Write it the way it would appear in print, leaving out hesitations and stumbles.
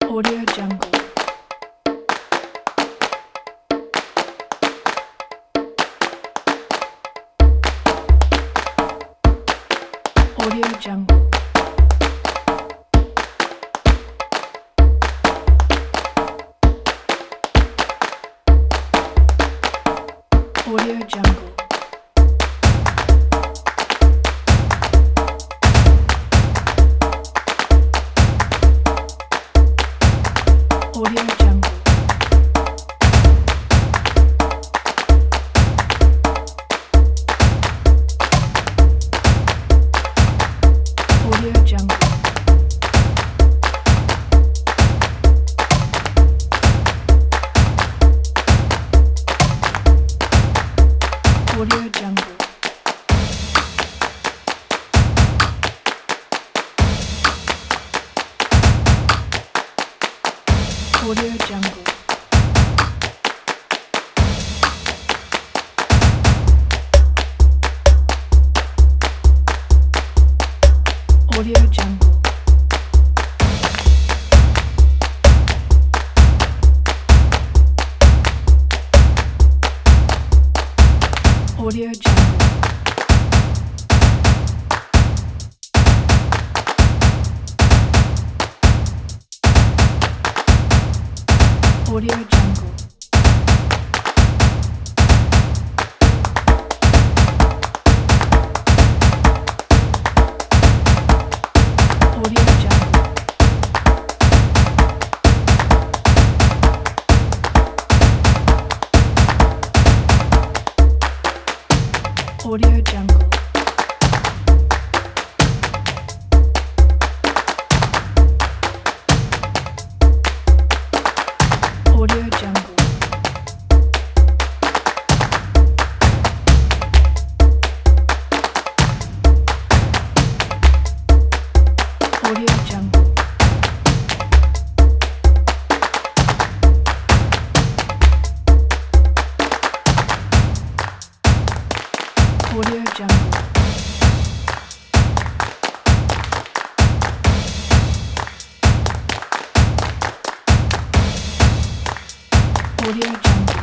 Audio Jungle. Audio Jungle. Audio Jungle. Audio Jungle. Audio Jungle. Audio Jungle. Audio Jungle. Audio Jungle. Audio Jungle. Audio Jungle. Audio Jungle. Audio Jungle. Audio Jungle. Audio Jungle. Audio Jungle. Audio Jungle.